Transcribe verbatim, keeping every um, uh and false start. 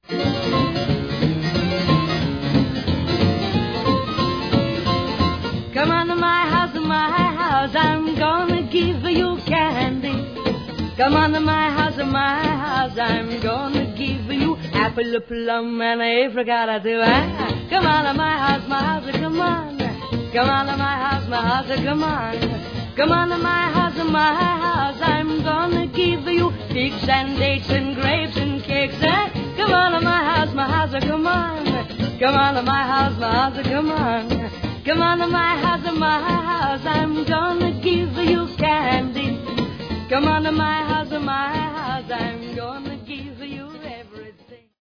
Come on to my house, to my house, I'm gonna give you candy. Come on to my house, to my house, I'm gonna give you apple, plum, and apricot too. Ah, come on to my house, my house, come on. Come on to my house, my house, come on. Come on to my house, my house, I'm gonna give you figs and dates and grapes and cakes. Ah, come on to my house, my house, come on. Come on to my house, my house, come on. Come on to my house, my house, I'm gonna give you candy. Come on to my house, my house, I'm gonna